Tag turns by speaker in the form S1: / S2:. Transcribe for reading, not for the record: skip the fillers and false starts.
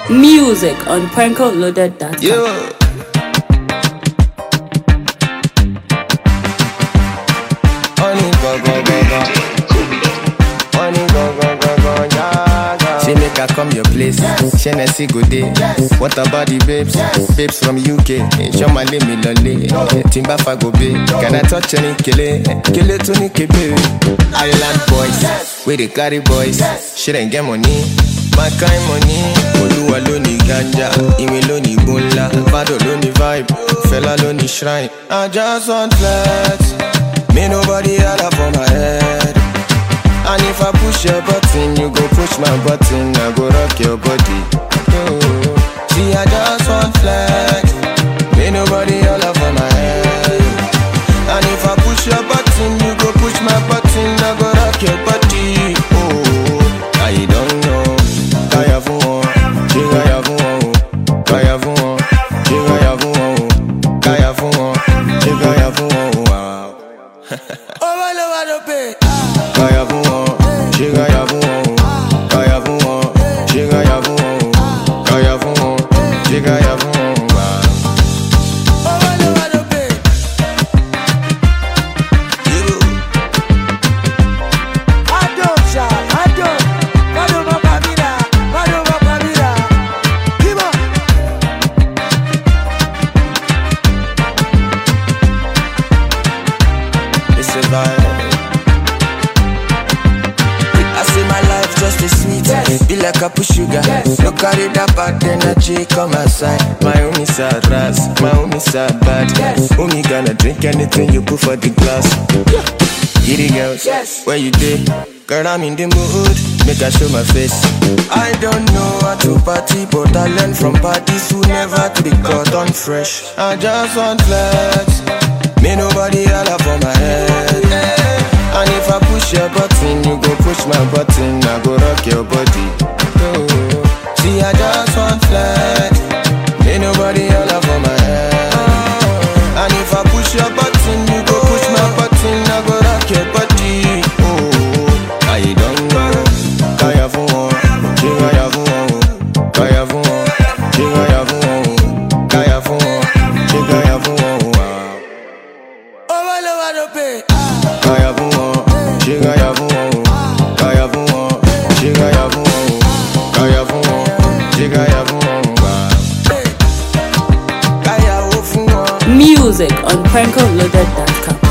S1: Music on PrankoLoaded.com.
S2: Yo. Honey, go, go, go, go. Honey, go, go, go, go, yeah, yeah. She make her come your place. Hennessy go day. What about the babes? Babes from UK. Show my name, me lolly. Timba go be. Can I touch any kele? Kele to ni kebe. Island boys, we the carry boys. She didn't get money. My kind money. Oluwa loni ganja, Ime loni bonla, Bado loni vibe, Fella loni shrine. I just want flex. Me nobody holla for my head. And if I push your button, you go push my button. I go rock your body. Oh. See, I just want flex. Me nobody holla for my head. And if I push your button, you go push my button. I go rock your body. Oh, I don't know. Kaya fuon, chigaya fuon, kaya fuon, chigaya fuon, kaya fuon, chigaya fuon. Wow. Overload the pay. Kaya fuon, chigaya fuon, kaya fuon, chigaya fuon, kaya fuon, chigaya fuon. Wow. Overload the pay. I don't shout, I don't. I say my life just a sweet, yes. Be like a push sugar, yes. No carry that bad energy, come outside. My homie sad ras, my homie sad bad, yes. Homie gonna drink anything you put for the glass, yeah. Giddy girls, yes. Where you dey? Girl, I'm in the mood, make I show my face. I don't know how to party, but I learn from parties who never to be caught on fresh. I just want flex. Me nobody holla for my head, yeah. And if I push your button, you go push my button. I go rock your body. Oh. See, I just want flex. Me nobody holla for my head. And if I push your button, you go push my button. I go rock your body. Oh, I don't know. Kaya fuon, chigaya fuon, kaya fuon, chigaya fuon, kaya fuon, chigaya fuon. Overload the pay. Kaya fuon, chigaya fuon, kaya fuon, chigaya fuon, kaya fuon, chigaya fuon.
S1: Music on PrankoLoaded.com.